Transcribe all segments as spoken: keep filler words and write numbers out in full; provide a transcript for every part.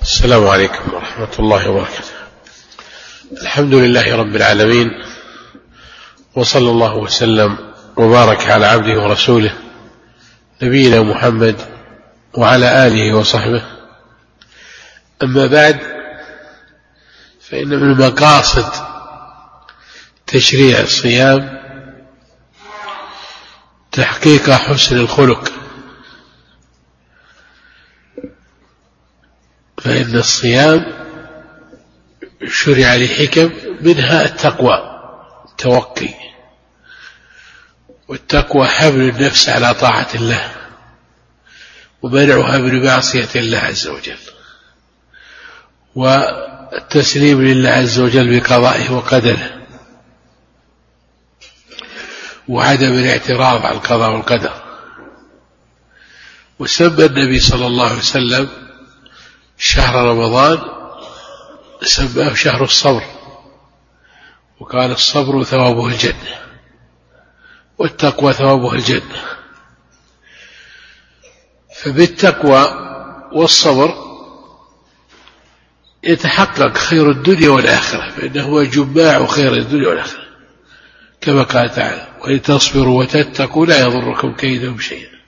السلام عليكم ورحمة الله وبركاته. الحمد لله رب العالمين، وصلى الله وسلم وبارك على عبده ورسوله نبينا محمد وعلى آله وصحبه. أما بعد، فإن من مقاصد تشريع الصيام تحقيق حسن الخلق، فإن الصيام شرع لحكم منها التقوى التوقي، والتقوى حمل النفس على طاعة الله ومنعها من معصية الله عز وجل، والتسليم لله عز وجل بقضائه وقدره، وعدم الاعتراض على القضاء والقدر. وسمى النبي صلى الله عليه وسلم شهر رمضان سماه شهر الصبر، وقال الصبر ثوابه الجنة والتقوى ثوابه الجنة. فبالتقوى والصبر يتحقق خير الدنيا والآخرة، فإنه جماع خير الدنيا والآخرة، كما قال تعالى: وإن تصبروا وتتقوا لا يضركم كيدهم شيئا.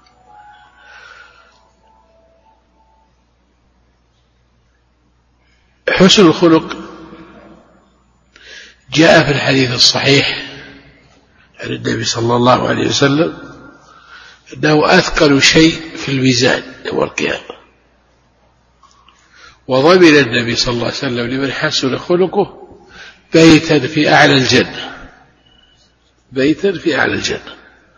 حسن الخلق جاء في الحديث الصحيح عن النبي صلى الله عليه وسلم أنه أثقل شيء في الميزان يوم القيامة، وضمن النبي صلى الله عليه وسلم لمن حسن خلقه بيتا في أعلى الجنة، بيتا في أعلى الجنة.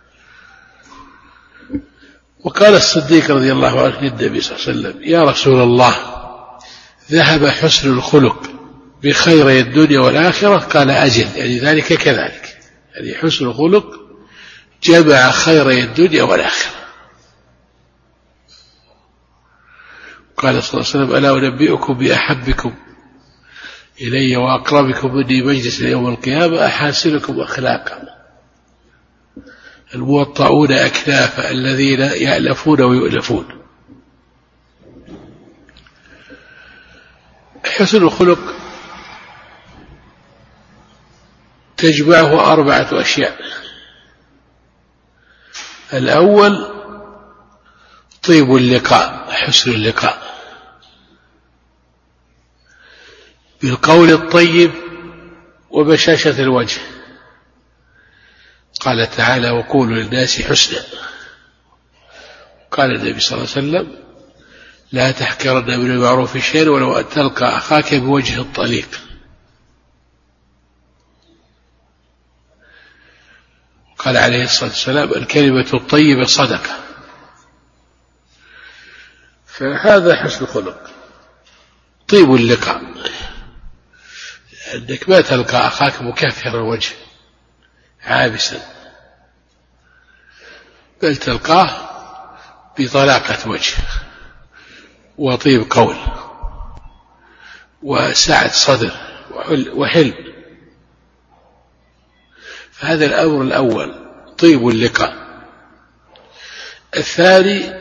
وقال الصديق رضي الله عنه للنبي صلى الله عليه وسلم: يا رسول الله، ذهب حسن الخلق بخير الدنيا والآخرة؟ قال: أجل، يعني ذلك كذلك، يعني حسن الخلق جمع خير الدنيا والآخرة. قال صلى الله عليه وسلم: ألا أنبئكم بأحبكم إلي وأقربكم مني مجلسا يوم القيامة أحاسنكم أخلاقا، الموطؤون أكنافا الذين يألفون ويؤلفون. حسن الخلق تجمعه أربعة أشياء. الأول طيب اللقاء، حسن اللقاء بالقول الطيب وبشاشة الوجه. قال تعالى: وقولوا للناس حسنا. قال النبي صلى الله عليه وسلم: لا تحقرن من المعروف شيئا ولو أن تلقى أخاك بوجه الطليق. قال عليه الصلاة والسلام: الكلمة الطيبة صدقة. فهذا حسن خلق، طيب اللقاء، أنك ما تلقى أخاك مكافر الوجه عابسا، بل تلقاه بطلاقة وجه وطيب قول وسعة صدر وحلم. فهذا الأمر الأول، طيب اللقاء. الثاني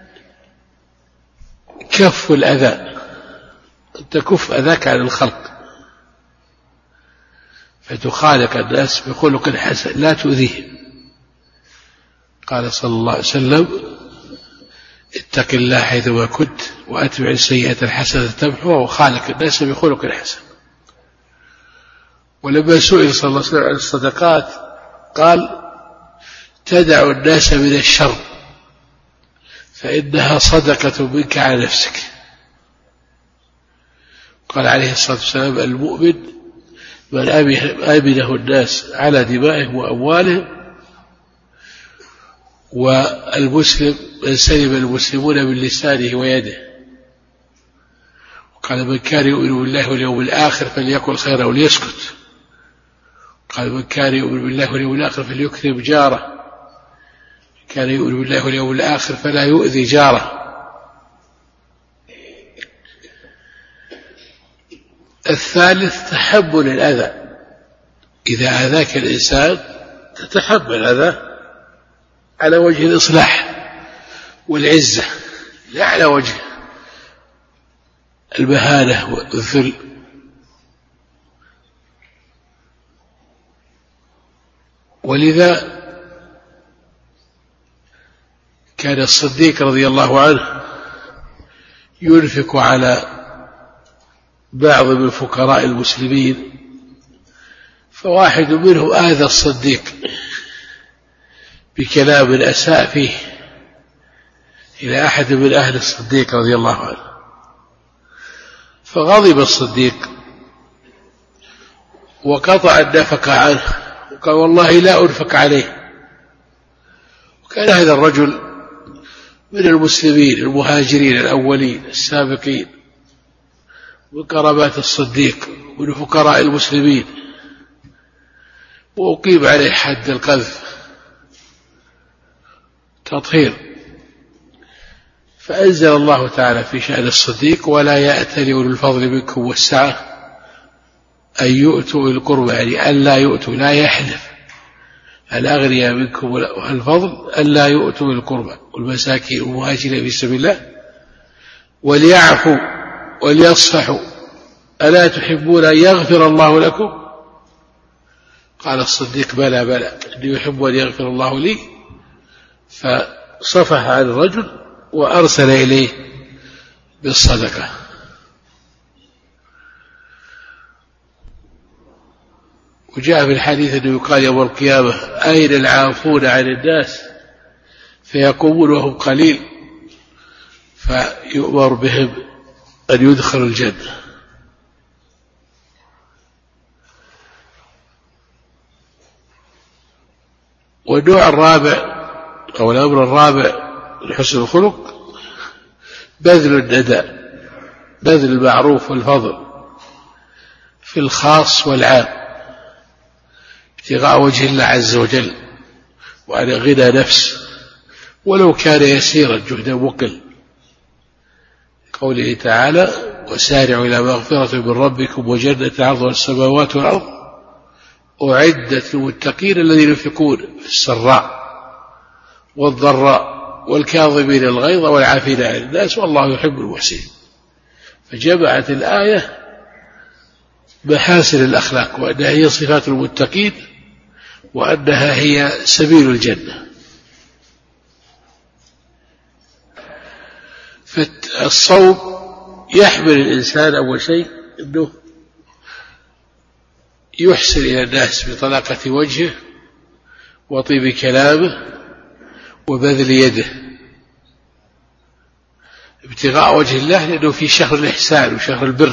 كف الأذى، تكف أذاك عن الخلق، فتخالق الناس بخلق حسن لا تؤذيهم. قال صلى الله عليه وسلم: اتق الله حيثما كنت وأتبع السيئة الحسنة تمحوها وخالق الناس بخلق حسن. ولما سئل صلى الله عليه وسلم عن الصدقات قال: تدع الناس من الشر فإنها صدقة منك على نفسك. قال عليه الصلاة والسلام: المؤمن من آمنه الناس على دمائهم وأموالهم، والمسلم من سلم المسلمون من لسانه ويده. وقال: من كان يؤمن بالله واليوم الآخر فليقل خيرا وليسكت. قال: من كان يؤمن بالله واليوم الآخر فليكرم جاره، كان يؤمن بالله واليوم الآخر فلا يؤذي جاره. الثالث تحمل الأذى، إذا أذاك الإنسان تتحمل أذى على وجه الإصلاح والعزة، لا على وجه المهانة والذل. ولذا كان الصديق رضي الله عنه ينفق على بعض من فقراء المسلمين، فواحد منهم آذى الصديق بكلام أساء فيه إلى أحد من أهل الصديق رضي الله عنه، فغضب الصديق وقطع النفقة عنه وقال والله لا أنفق عليه. وكان هذا الرجل من المسلمين المهاجرين الأولين السابقين من قرابات الصديق ومن فقراء المسلمين، وأقيم عليه حد القذف تطهير. فأنزل الله تعالى في شأن الصديق ولا يأتل أولو الفضل منكم والسعة أن يؤتوا القربى، يعني أن لا يؤتوا، لا يحلف الأغنياء منكم والفضل أن لا يؤتوا القربى والمساكين والمهاجرين في سبيل الله وليعفوا وليصفحوا ألا تحبون أن يغفر الله لكم؟ قال الصديق بلى بلى إني يحب أن يغفر الله لي. فصفح عن الرجل وأرسل إليه بالصدقة. وجاء في الحديث أنه يقال يوم القيامة أين العافون عن الناس؟ فيقومون وهم قليل فيؤمر بهم أن يدخلوا الجنة. والنوع الرابع أو الأمر الرابع لحسن الخلق بذل النداء، بذل المعروف والفضل في الخاص والعام ابتغاء وجه الله عز وجل وعن غنى نفس ولو كان يسيرا جهدا وقل. قوله تعالى وسارعوا إلى مغفرة من ربكم وجنة عرضها السماوات والأرض أعدت للمتقين الذين ينفقون في السراء والضراء والكاظمين الغيظ والعافين عن الناس والله يحب المحسنين. فجمعت الآية محاسن الأخلاق وأنها هي صفات المتقين وأنها هي سبيل الجنة. فالصوم يحمل الإنسان أول شيء أنه يحسن إلى الناس بطلاقة وجهه وطيب كلامه وبذل يده ابتغاء وجه الله، لأنه في شهر الإحسان وشهر البر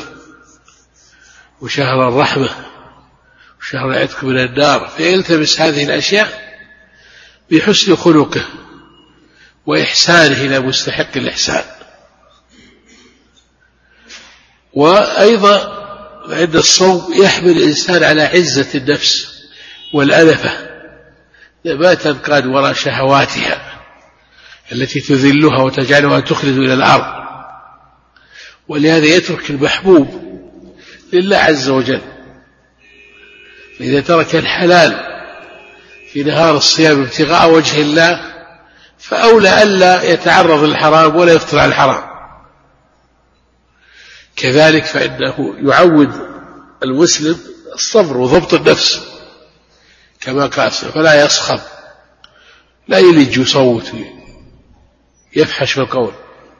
وشهر الرحمة وشهر العتق من النار، فيلتمس هذه الأشياء بحسن خلقه وإحسانه إلى مستحق الإحسان. وأيضا عند الصوم يحمل الإنسان على عزة النفس والأنفة ما تنقاد وراء شهواتها التي تذلها وتجعلها تخلد إلى الأرض، ولهذا يترك المحبوب لله عز وجل. إذا ترك الحلال في نهار الصيام ابتغاء وجه الله فأولى ألا يتعرض للحرام ولا يفطر على الحرام. كذلك فإنه يعود المسلم الصبر وضبط النفس كما قال فلا يصخب، لا يلج يصوت يفحش في القول،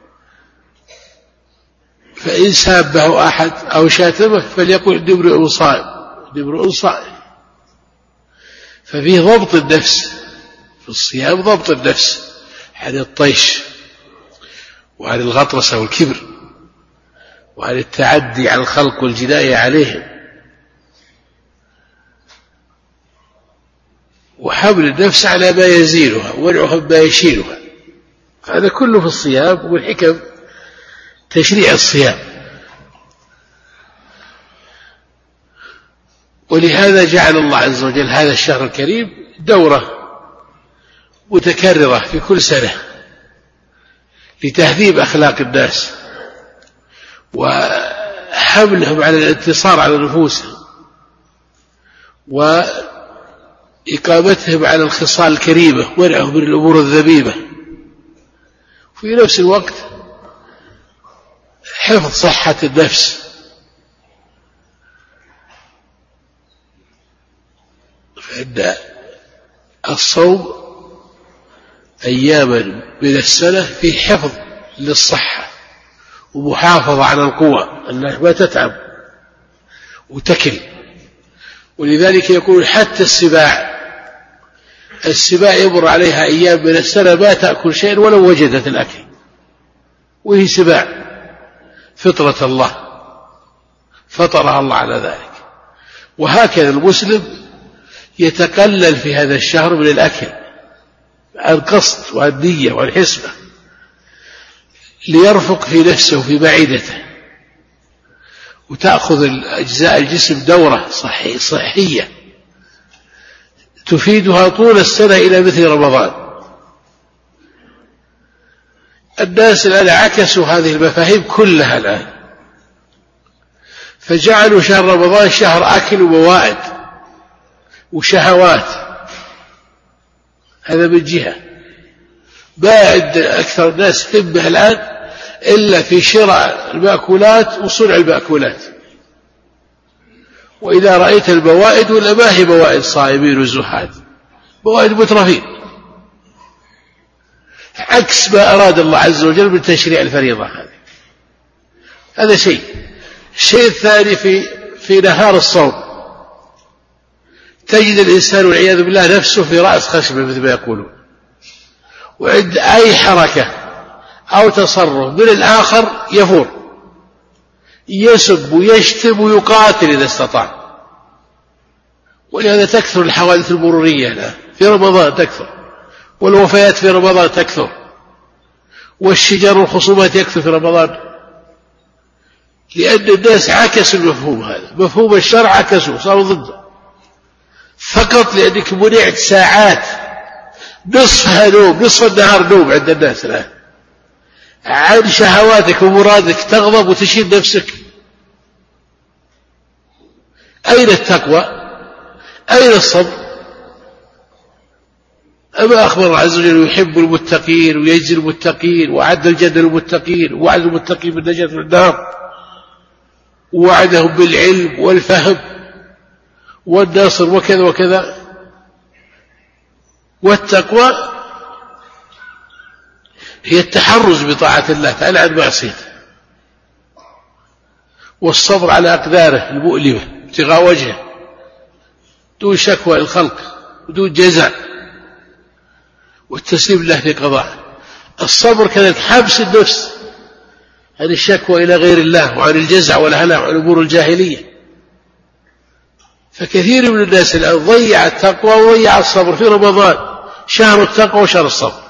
فإن سابه أحد أو شاتمه فليقل إني امرؤ صائم، إني امرؤ صائم. ففيه ضبط النفس في الصيام، ضبط النفس عن الطيش وعن الغطرسة والكبر وعن التعدي على الخلق والجناية عليهم، وحمل النفس على ما يزيلها ومنعها ما يشيلها. هذا كله في الصيام ومن حكم تشريع الصيام. ولهذا جعل الله عز وجل هذا الشهر الكريم دورة متكررة في كل سنة لتهذيب أخلاق الناس وحملهم على الانتصار على نفوسهم وإقامتهم على الخصال الكريمة ومنعهم من الأمور الذميمة، في نفس الوقت حفظ صحة النفس. فإن الصوم أياما من السنة في حفظ للصحة ومحافظة على القوة أنها ما تتعب وتكل. ولذلك يقول حتى السباع السباع يمر عليها أيام من السنة ما تأكل شيء ولو وجدت الأكل، وهي سباع فطرة الله فطرها الله على ذلك. وهكذا المسلم يتقلل في هذا الشهر من الأكل عن قصد وعن نية وعن حسبة ليرفق في نفسه وفي معدته، وتأخذ أجزاء الجسم دورة صحي صحية تفيدها طول السنة إلى مثل رمضان. الناس الآن عكسوا هذه المفاهيم كلها الآن، فجعلوا شهر رمضان شهر أكل وموائد وشهوات. هذا من جهة. ما عند أكثر الناس همة الآن إلا في شراء المأكولات وصنع المأكولات. وإذا رأيت الموائد ولا ما هي موائد صائمين وزهاد، موائد مترفين، عكس ما أراد الله عز وجل من تشريع الفريضة. هذه هذا شيء. الشيء الثاني في في نهار الصوم تجد الإنسان والعياذ بالله نفسه في رأس خشبة مثل ما يقولون، وعند أي حركة أو تصرف من الآخر يفور، يسب ويشتم ويقاتل إذا استطاع. ولهذا تكثر الحوادث المرورية الآن في رمضان تكثر، والوفيات في رمضان تكثر، والشجار والخصومات يكثر في رمضان، لأن الناس عكسوا المفهوم هذا. مفهوم الشرع عكسوا صاروا ضده، فقط لأنك منعت ساعات نصفها نوم، نصف النهار نوم عند الناس الآن عن شهواتك ومرادك، تغضب وتشيل نفسك. أين التقوى؟ أين الصبر؟ أما أخبر الله عز وجل يحب المتقين ويجزي المتقين وأعد الجنة للمتقين ووعد المتقين بالنجاة من النار، ووعدهم بالعلم والفهم والنصر وكذا وكذا. والتقوى هي التحرز بطاعة الله تعالى عن معصيته، والصبر على أقداره المؤلمة ابتغاء وجهه دون شكوى الخلق ودون جزع، والتسليم الله في قضاءه. الصبر كذلك حبس النفس عن الشكوى إلى غير الله وعن الجزع والهلع وعن أمور الجاهلية. فكثير من الناس الآن ضيع التقوى وضيع الصبر في رمضان، شهر التقوى وشهر الصبر.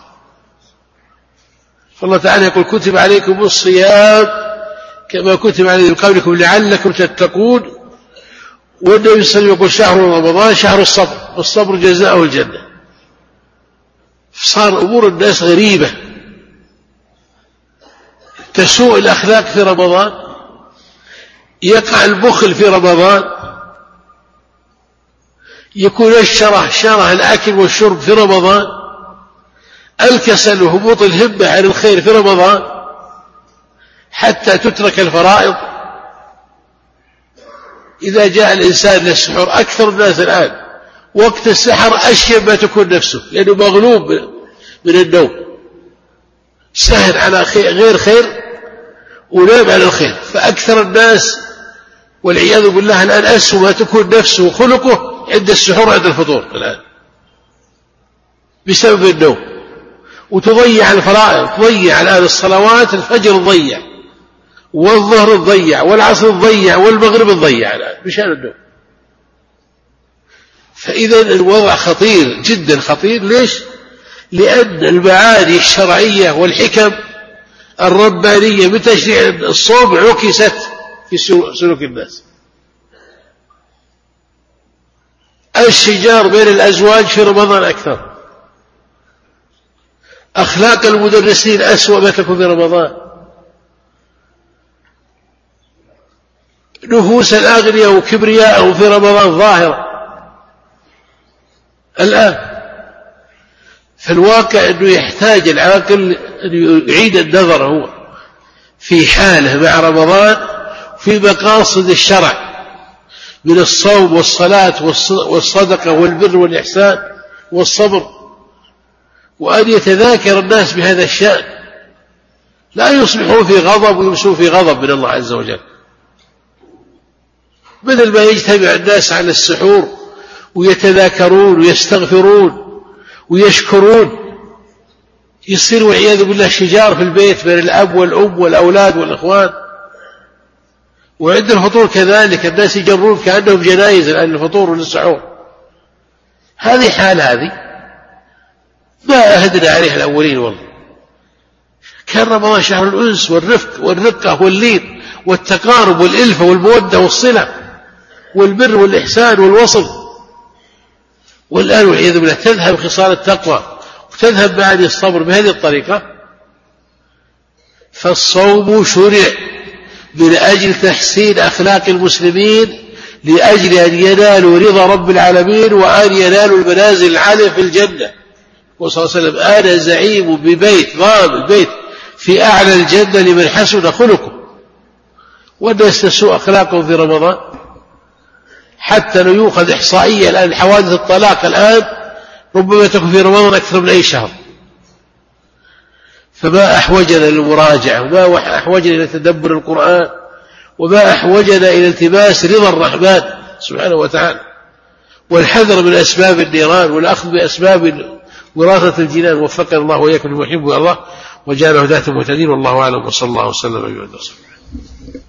فالله تعالى يقول كتب عليكم الصيام كما كتب عليكم قبلكم لعلكم تتقون. والنبي صلى الله عليه وسلم يقول شهر رمضان شهر الصبر، والصبر جزاؤه الجنة. صار أمور الناس غريبة، تسوء الأخلاق في رمضان، يقع البخل في رمضان، يكون الشره شره الأكل والشرب في رمضان، الكسل وهبوط الهمة عن الخير في رمضان، حتى تترك الفرائض. إذا جاء الإنسان للسحور، أكثر الناس الآن وقت السحر أشيب ما تكون نفسه، لأنه مغلوب من النوم، سهل على خير غير خير ونام على الخير. فأكثر الناس والعياذ بالله الآن أسوأ ما تكون نفسه وخلقه عند السحور عند الفطور الآن بسبب النوم. وتضيع الفرائض، تضيع الآن الصلوات، الفجر تضيع، والظهر تضيع، والعصر تضيع، والمغرب تضيع الآن بشأن النوم. فإذا الوضع خطير جدا خطير. ليش؟ لأن المعاني الشرعية والحكم الربانية بتشريع الصوم عكست في سلوك الناس. الشجار بين الأزواج في رمضان أكثر، أخلاق المدرسين أسوأ ما تكون في رمضان، نفوس الأغنياء وكبرياءهم في رمضان ظاهرة الآن. فالواقع أنه يحتاج العاقل أن يعيد النظر هو في حاله مع رمضان في مقاصد الشرع من الصوم والصلاة والصدقة والبر والإحسان والصبر، وأن يتذاكر الناس بهذا الشأن، لا يصبحوا في غضب ويمسوا في غضب من الله عز وجل. مثل ما يجتمع الناس على السحور ويتذاكرون ويستغفرون ويشكرون، يصير والعياذ بالله شجار في البيت بين الأب والأم والأولاد والإخوان. وعند الفطور كذلك الناس يجرون كأنهم جنائز عن الفطور والسحور. هذه حال هذه ما أهدنا عليها الأولين والله. كان رمضان شهر الأنس والرفق والرقة واللين والتقارب والإلفة والمودة والصلة والبر والإحسان والوصل. والآن والعياذ بالله تذهب خصال التقوى وتذهب معاني الصبر بهذه الطريقة. فالصوم شرع من أجل تحسين أخلاق المسلمين، لأجل أن ينالوا رضا رب العالمين وأن ينالوا المنازل العالية في الجنة. وصلى الله عليه وسلم: أنا زعيم ببيت ضامن بيت في أعلى الجنة لمن حسن خلقه. والناس تسوء أخلاقهم في رمضان، حتى لو يؤخذ إحصائية الآن حوادث الطلاق الآن ربما تكون في رمضان أكثر من أي شهر. فما أحوجنا للمراجعة، وما أحوجنا إلى تدبر القرآن، وما أحوجنا إلى التماس رضا الرحمن سبحانه وتعالى، والحذر من أسباب النيران والأخذ بأسباب وراثة الجنان. وفقنا الله وإياكم لما يحب الله وجعله هداة المهتدين. والله أعلم، وصلى الله وسلم على نبينا محمد.